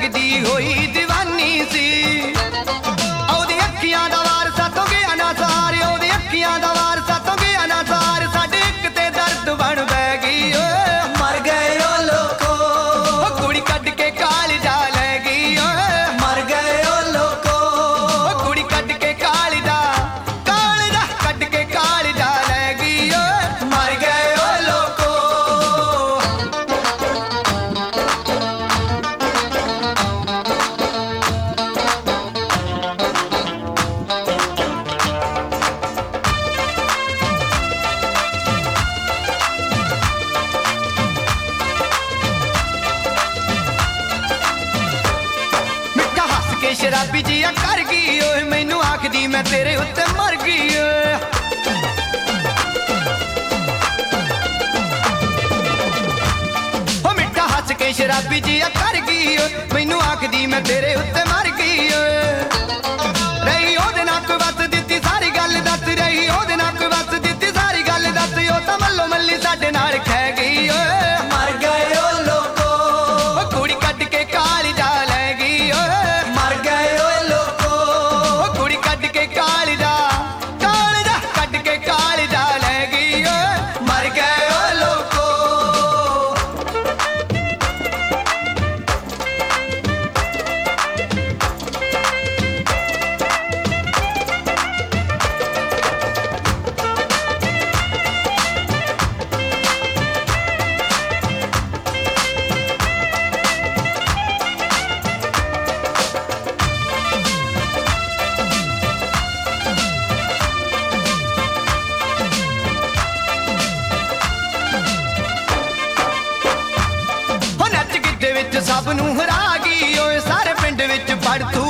लगदी होई दीवानी सी ओदी अखियां दा वार सातों गया ना सार ओदी अखियां दा वार सातों गया ना सार साडे इक ते दर्द बन पै गई मर गए ओ लोको कुड़ी कट के काल जा लै गई मर गए ओ लोको कुड़ी कट के काल जा कट के काल जा लै गई मर गए ओ लोको मिठा हस के शराबी जिया कर गई ओए मैनू आखदी मैं तेरे उत्ते मर गई ओ मिठा हस के शराबी जिया कर गई मैनू आखदी मैं तेरे उत्ते मर गई रही ओदे नाल कोई वस दित्ती सारी गल दस रही ओदे नाल कोई वस दित्ती सारी गल दस ओ तां मल्लो मल्ली साडे नाल खै गई मर गए ओ लोको ओ कुड़ी कट के काल जा लै गई मर गए ओ लोको ओ कुड़ी कट के काल जा कट के काल जा लै गई मर गए ओ लोको हो नच गिद्दे विच सब नूं हरा गई ओए सारे पिंड विच पड़ तू